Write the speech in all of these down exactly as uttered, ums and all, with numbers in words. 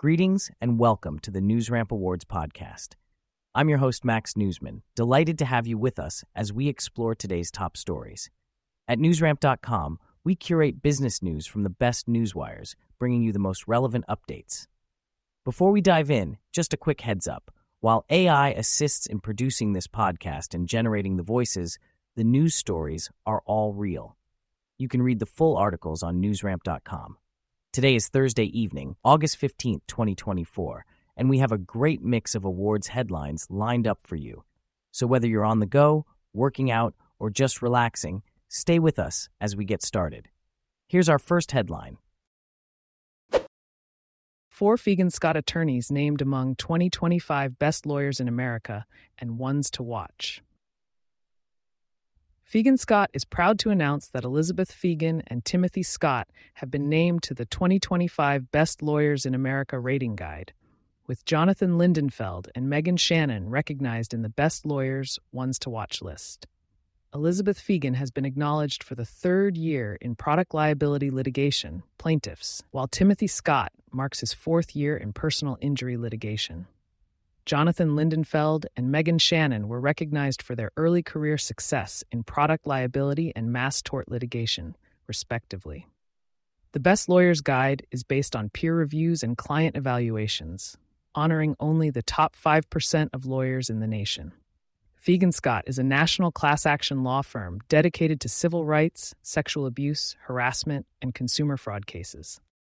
Greetings and welcome to the NewsRamp Awards podcast. I'm your host, Max Newsman, delighted to have you with us as we explore today's top stories. At newsramp dot com, we curate business news from the best newswires, bringing you the most relevant updates. Before we dive in, just a quick heads up. While A I assists in producing this podcast and generating the voices, the news stories are all real. You can read the full articles on newsramp dot com. Today is Thursday evening, August fifteenth, twenty twenty-four, and we have a great mix of awards headlines lined up for you. So whether you're on the go, working out, or just relaxing, stay with us as we get started. Here's our first headline. Four Fegan Scott attorneys named among twenty twenty-five Best Lawyers in America and Ones to Watch. Fegan Scott is proud to announce that Elizabeth Fegan and Timothy Scott have been named to the twenty twenty-five Best Lawyers in America rating guide, with Jonathan Lindenfeld and Megan Shannon recognized in the Best Lawyers Ones to Watch list. Elizabeth Fegan has been acknowledged for the third year in product liability litigation, plaintiffs, while Timothy Scott marks his fourth year in personal injury litigation. Jonathan Lindenfeld and Megan Shannon were recognized for their early career success in product liability and mass tort litigation, respectively. The Best Lawyers Guide is based on peer reviews and client evaluations, honoring only the top five percent of lawyers in the nation. Fegan Scott is a national class action law firm dedicated to civil rights, sexual abuse, harassment, and consumer fraud cases.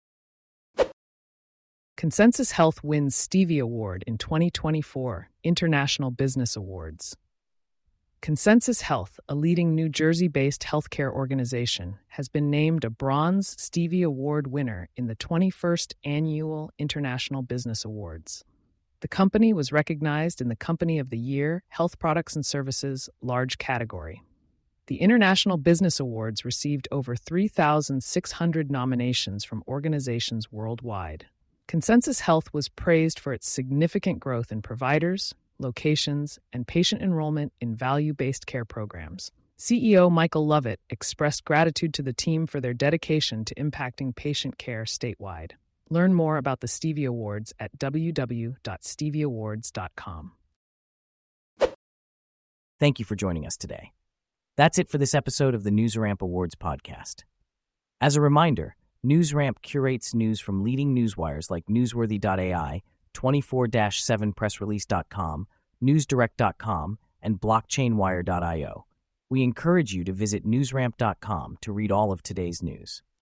Consensus Health wins Stevie Award in twenty twenty-four International Business Awards. Consensus Health, a leading New Jersey-based healthcare organization, has been named a Bronze Stevie Award winner in the twenty-first Annual International Business Awards. The company was recognized in the Company of the Year, Health Products and Services, large category. The International Business Awards received over three thousand six hundred nominations from organizations worldwide. Consensus Health was praised for its significant growth in providers, locations, and patient enrollment in value-based care programs. C E O Michael Lovett expressed gratitude to the team for their dedication to impacting patient care statewide. Learn more about the Stevie Awards at w w w dot stevie awards dot com. Thank you for joining us today. That's it for this episode of the NewsRamp Awards podcast. As a reminder, NewsRamp curates news from leading newswires like newsworthy dot a i, twenty-four seven press release dot com, newsdirect dot com, and blockchain wire dot i o. We encourage you to visit newsramp dot com to read all of today's news.